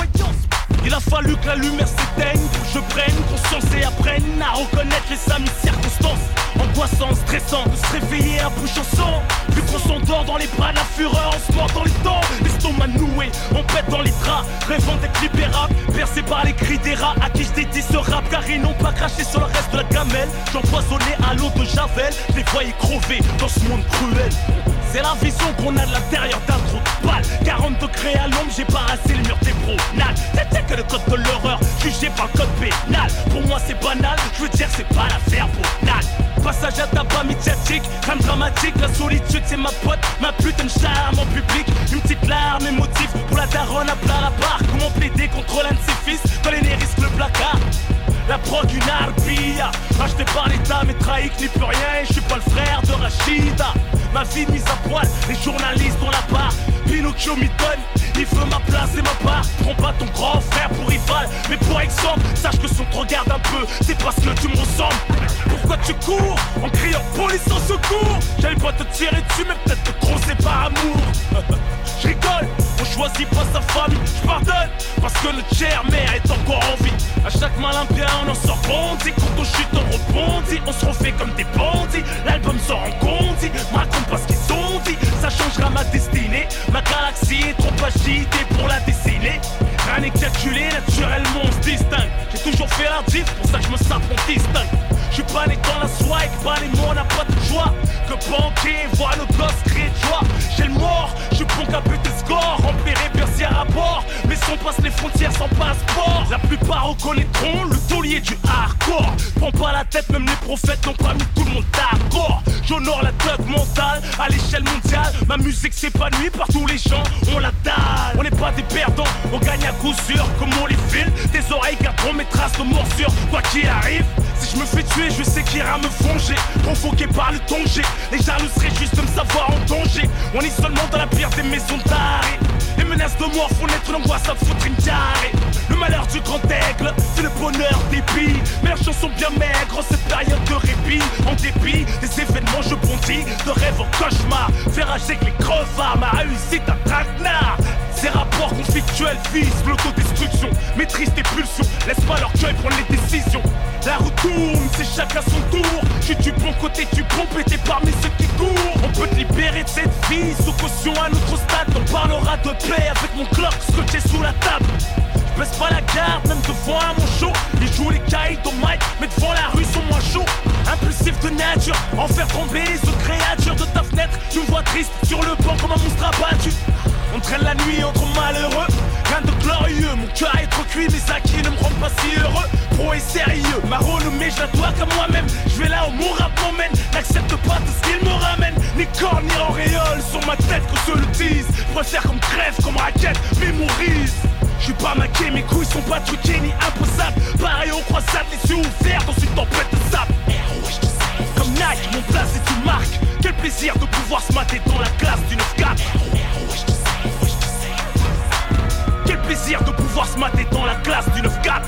Il a fallu que la lumière s'éteigne pour que je prenne conscience et apprenne à reconnaître les amis circonstances. Angoissant, stressant, de se réveiller à bouche en sang. Vu qu'on s'endort dans les bras de la fureur, on se mord dans les dents. L'estomac noué, on pète dans les draps, rêvant d'être libérable, percé par les cris des rats à qui je dédie ce rap, car ils n'ont pas craché sur le reste de la gamelle. J'empoisonnais à l'eau de Javel, je les voyais crever dans ce monde cruel. C'est la vision qu'on a de l'intérieur d'un trou de balle. 40 degrés à l'ombre, j'ai parassé le mur des pronales. C'est que le code de l'horreur, jugé par le code pénal. Pour moi c'est banal, je veux dire c'est pas l'affaire banale. Passage à tabac médiatique, crème dramatique. La solitude c'est ma pote, ma putain de charme en public. Une petite larme émotive pour la daronne à plat la barre. Comment plaider contre l'un de ses fils quand l'aîné risque le placard. La prog une arbilla, racheté par l'état mais trahi que n'y peut rien. Et je suis pas le frère de Rachida. Ma vie mise à poil, les journalistes ont la barre. Pinocchio m'y donne, il veut ma place et ma part. Prends pas ton grand frère pour rival, mais pour exemple, sache que si on te regarde un peu, c'est parce que tu me ressembles. Pourquoi tu cours en criant police au secours. J'allais pas te tirer dessus mais peut-être te crosser par amour. Je rigole, on choisit pas sa famille. Je pardonne parce que notre chère mère est encore en vie. À chaque malin bien on en sort bondi. Quand on chute on rebondit, on se refait comme des bandits. L'album sort en condi, me raconte pas ce qu'ils ont dit. Ça changera ma destinée, ma galaxie est trop agitée pour la dessiner. Rien n'est calculé, naturellement on se distingue. J'ai toujours fait la diff, pour ça que je me sape on distingue. J'suis pas né dans la swag, pas les mots, on n'a pas de joie. Que banquer, voir le gosse crier de joie. J'ai le mort, j'suis bon qu'à buter score. Rempliré persière à bord, mais si on passe les frontières sans passeport. La plupart reconnaîtront le taulier du hardcore. Prends pas la tête, même les prophètes n'ont pas mis tout le monde d'accord. J'honore la thug mentale à l'échelle mondiale. Ma musique s'épanouit par tous les gens, on la dalle. On n'est pas des perdants, on gagne à coup sûr. Comme on les file, tes oreilles garderont mes traces de morsure. Quoi qu'il arrive, si je me fais tuer, je sais qu'il ira me fonger. Provoqué par le danger, les jaloux seraient juste de me savoir en danger. On est seulement dans la pire des maisons d'arrêt. Les menaces de mort font naître l'angoisse à foutre une diarrhée. Le malheur du grand aigle, c'est le bonheur des billes. Mes chansons bien maigres, cette période de répit. En dépit des événements, je bondis de rêve en cauchemar. Faire rager que les crevards, ma réussite un traquenard. Ces rapports conflictuels visent l'autodestruction. Maîtrise tes pulsions, laisse pas leur cœur prendre les décisions. La roue tourne, c'est chacun son tour. Je suis du bon côté du pompe et t'es parmi ceux qui courent. On peut te libérer de cette vie sous caution à notre stade. On parlera de paix avec mon clock scotché sous la table. Je baisse pas la garde, même devant un mon show. Ils jouent les caïds au mic, mais devant la rue sont moins chauds. Impulsif de nature, en faire tomber les autres créatures de ta fenêtre. Tu me vois triste sur le banc comme un monstre abattu. On traîne la nuit entre malheureux. Rien de glorieux, mon cœur est trop cuit. Mes acquis ne me rendent pas si heureux. Pro et sérieux, ma renommée je la dois qu'à moi-même. Je vais là où mon rap m'emmène. N'accepte pas tout ce qu'il me ramène. Ni corps ni auréole sur ma tête que je le dise. Je préfère qu'on me crève comme raquette, mémorise. Je suis pas maqué, mes couilles sont pas truquées ni imposables. Pareil au croissant, les yeux ouverts dans une tempête de sable. Comme Nike, mon place est une marque. Quel plaisir de pouvoir se mater dans la classe du 9-4. Quel plaisir de pouvoir se mater dans la classe du 9-4.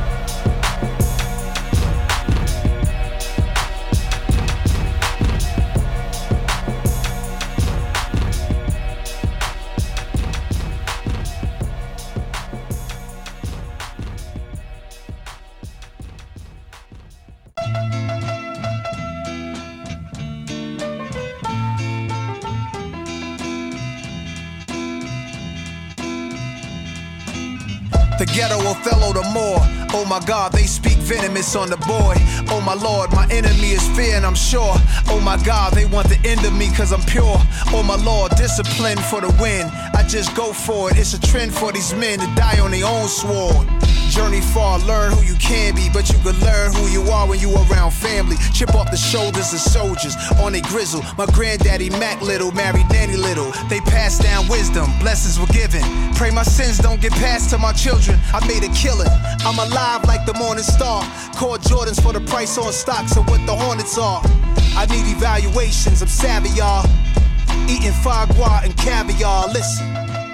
The ghetto Othello the more. Oh my God, they speak venomous on the boy. Oh my Lord, my enemy is fear and I'm sure. Oh my God, they want the end of me cause I'm pure. Oh my Lord, discipline for the win. I just go for it, it's a trend for these men to die on their own sword. Journey far, learn who you can be, but you can learn who you are when you around family. Chip off the shoulders of soldiers on a grizzle. My granddaddy Mac Little married Nanny Little. They passed down wisdom, blessings were given. Pray my sins don't get passed to my children. I made a killing, I'm alive like the morning star. Called Jordans for the price on stocks of what the Hornets are. I need evaluations, I'm savvy y'all. Eating foie gras and caviar, listen.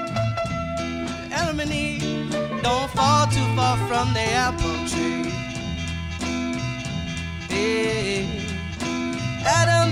Enemy, don't fall too far from the apple tree. Yeah. Adam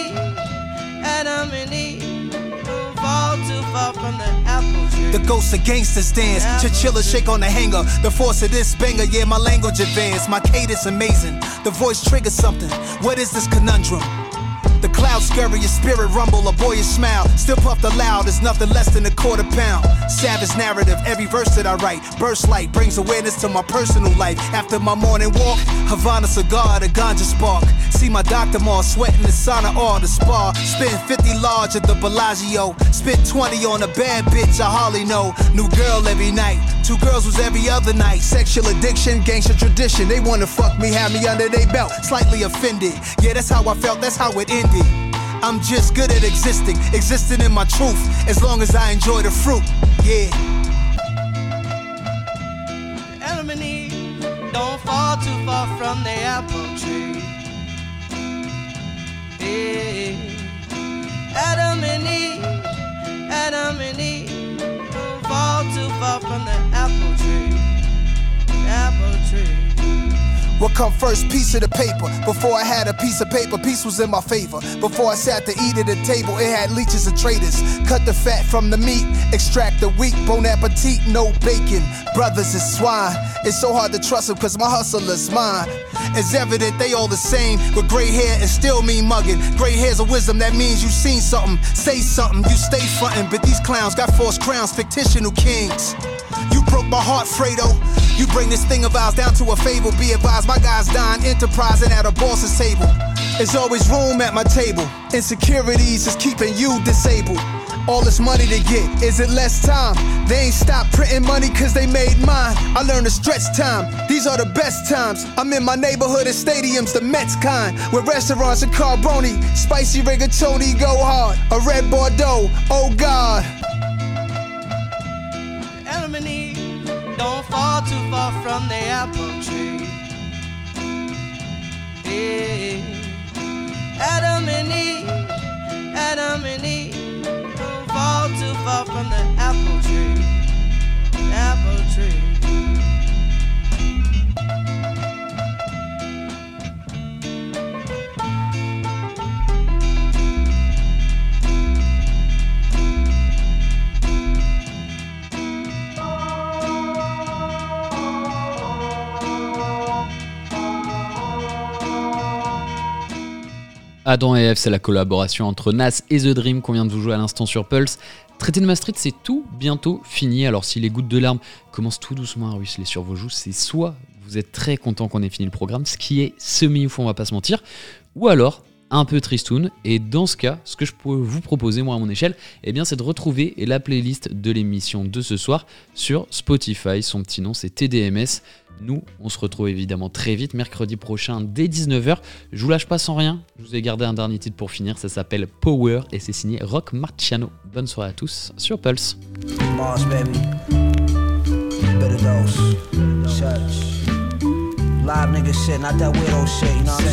and Eve, don't fall too far from the apple tree. The ghosts of gangsters dance, chinchilla shake on the hanger. The force of this banger, yeah, my language advanced. My cadence amazing, the voice triggers something. What is this conundrum? The clouds scurry, your spirit rumble, a boyish smile. Still puff the loud, it's nothing less than a quarter pound. Savage narrative, every verse that I write. Burst light, brings awareness to my personal life. After my morning walk, Havana cigar, the ganja spark. See my Dr. Moore sweating the sauna or the spa. Spend 50 large at the Bellagio. Spent 20 on a bad bitch I hardly know. New girl every night, 2 girls was every other night. Sexual addiction, gangster tradition. They wanna fuck me, have me under their belt. Slightly offended, yeah, that's how I felt, that's how it ended. I'm just good at existing in my truth, as long as I enjoy the fruit, yeah. Adam and Eve, don't fall too far from the apple tree. Yeah. Adam and Eve, don't fall too far from the apple tree. Apple tree. What would come first, piece of the paper. Before I had a piece of paper, peace was in my favor. Before I sat to eat at the table, it had leeches and traders. Cut the fat from the meat, extract the wheat. Bon appetit, no bacon. Brothers is swine. It's so hard to trust them cause my hustle is mine. It's evident they all the same, with gray hair and still mean mugging. Gray hair's a wisdom, that means you seen something. Say something, you stay frontin', but these clowns got false crowns, fictitional kings. You broke my heart, Fredo. You bring this thing of ours down to a fable. Be advised, my guys dying, enterprising at a boss's table. There's always room at my table. Insecurities is keeping you disabled. All this money to get, is it less time? They ain't stopped printing money cause they made mine. I learned to stretch time, these are the best times. I'm in my neighborhood and stadiums, the Mets kind. With restaurants and Carboni, spicy rigatoni go hard. A red Bordeaux, oh God. Adam and Eve don't fall too far from the apple tree. Yeah. Adam and Eve don't fall too far from the apple tree. Apple tree. Adam et Ève, c'est la collaboration entre Nas et The Dream qu'on vient de vous jouer à l'instant sur Pulse. Traité de Maastricht, c'est tout bientôt fini. Alors si les gouttes de larmes commencent tout doucement à ruisseler sur vos joues, c'est soit vous êtes très content qu'on ait fini le programme, ce qui est semi-ouf, on va pas se mentir, ou alors un peu tristoun. Et dans ce cas, ce que je peux vous proposer, moi à mon échelle, eh bien, c'est de retrouver la playlist de l'émission de ce soir sur Spotify. Son petit nom, c'est TDMS. Nous, on se retrouve évidemment très vite, mercredi prochain, dès 19h. Je vous lâche pas sans rien, je vous ai gardé un dernier titre pour finir, ça s'appelle Power et c'est signé Rock Marciano. Bonne soirée à tous sur Pulse. Mars, baby. Better dose. Church. Live nigga shit, not that weirdo shit, you know what I'm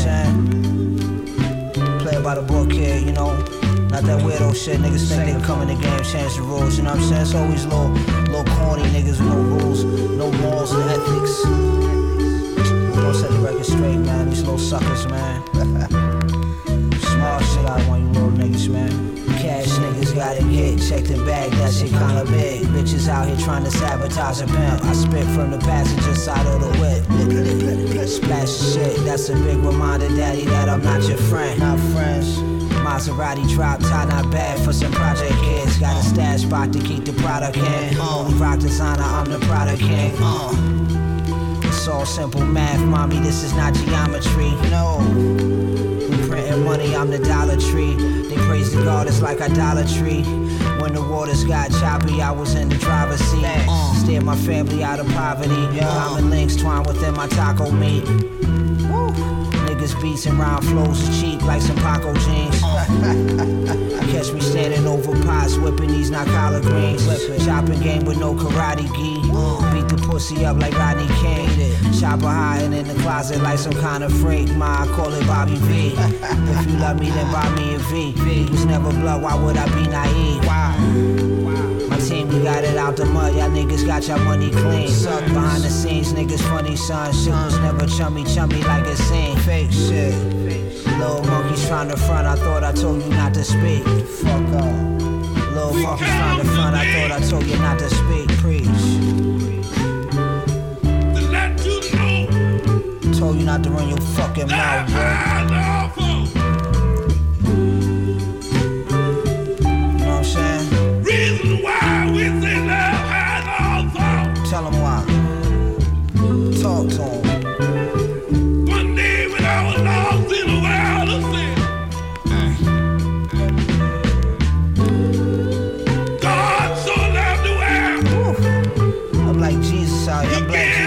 saying? Play by the book here, you know? Not that weirdo shit, niggas think they can come in the game, change the rules, you know what I'm saying? It's always little corny niggas with no rules, no morals and ethics. Don't set the record straight, man, these little suckers, man. Small shit I want you little niggas, man. Cash niggas gotta get checked and bagged, that shit kinda big. Bitches out here trying to sabotage a pimp. I spit from the passenger side of the whip. Splash shit, that's a big reminder, daddy, that I'm not your friend. Not friends. Maserati drop top, not bad for some project kids. Got a stash spot to keep the product in. Only rock designer, I'm the product king. It's all simple math, mommy, this is not geometry. No, we printing money, I'm the Dollar Tree. They praise the God, it's like idolatry. When the waters got choppy, I was in the driver's seat. Steered my family out of poverty. Diamond links twined within my taco meat. Niggas beats and rhyme flows is cheap like some Paco jeans. Catch me standing over pots, whipping these not collard greens. Chopping game with no karate gi. Beat the pussy up like Rodney King. Chopper hiding in the closet like some kind of freak. Ma, I call it Bobby V. If you love me, then buy me a V. V was never blood, why would I be naive? Why? My team, we got it out the mud, y'all niggas got your money clean. Suck behind the scenes, niggas funny, son. Shit was never chummy like it seemed. Fake shit. Little monkeys trying to front, I thought I told you not to speak. Fuck up. Little monkeys trying to front, I thought I told you not to speak. Preach. Told you not to run your fucking mouth, bro. Tell him why. Talk to him. One day when I was lost in the world of sin, God so loved the world. I'm like Jesus out here, I'm like Jesus.